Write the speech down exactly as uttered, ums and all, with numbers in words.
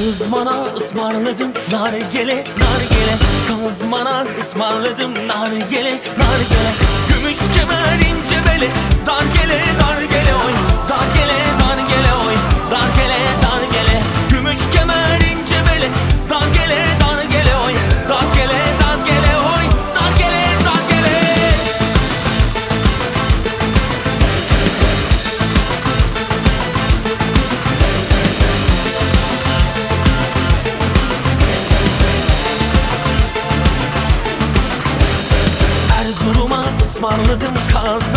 Kazmana ısmarladım nargile nargile. Kazmana ısmarladım nargile nargile. Gümüş kemer ince beli, dargele dargele oy. Dargele dargele oy. Dargele dargele. Gümüş kemer ince beli, dargele dargele oy. Dargele dargele oy. Dargele dargele. Erzurum'a ısmarladım kaz